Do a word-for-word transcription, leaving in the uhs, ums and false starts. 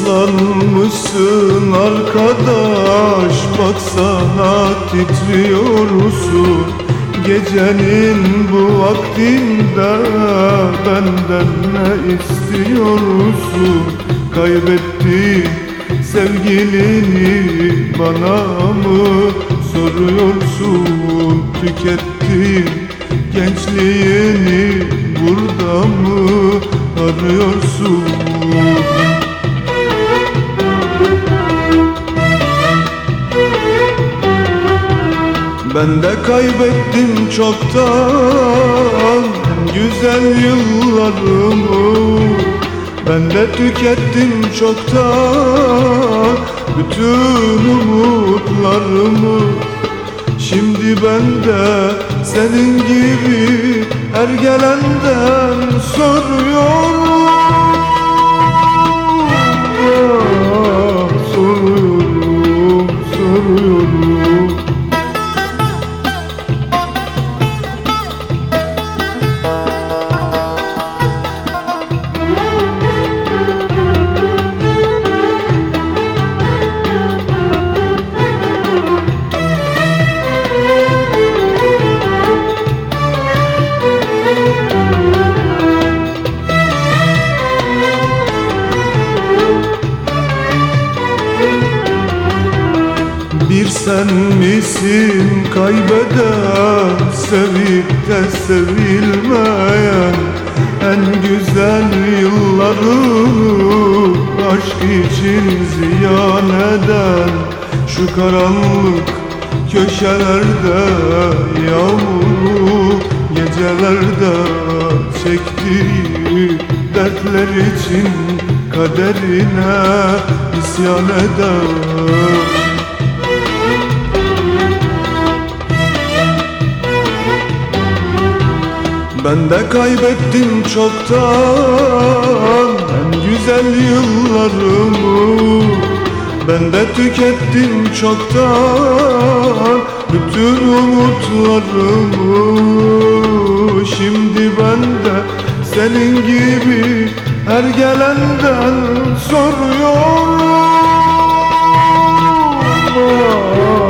Paslanmışsın arkadaş, baksana titriyorsun. Gecenin bu vaktinde benden ne istiyorsun? Kaybettin sevgilini bana mı soruyorsun? Tükettin gençliğini burada mı arıyorsun? Ben de kaybettim çoktan güzel yıllarımı. Ben de tükettim çoktan bütün umutlarımı. Şimdi ben de senin gibi ergelenden soruyorum. Ah, soruyorum, soruyorum. Bir sen misin kaybeden, sevip de sevilmeyen? En güzel yıllarını aşk için ziyan eden, şu karanlık köşelerde yağmurlu gecelerde çektiği dertler için kaderine isyan eder. Ben de kaybettim çoktan en güzel yıllarımı. Ben de tükettim çoktan bütün umutlarımı. Şimdi ben de senin gibi ergelenden soruyorum.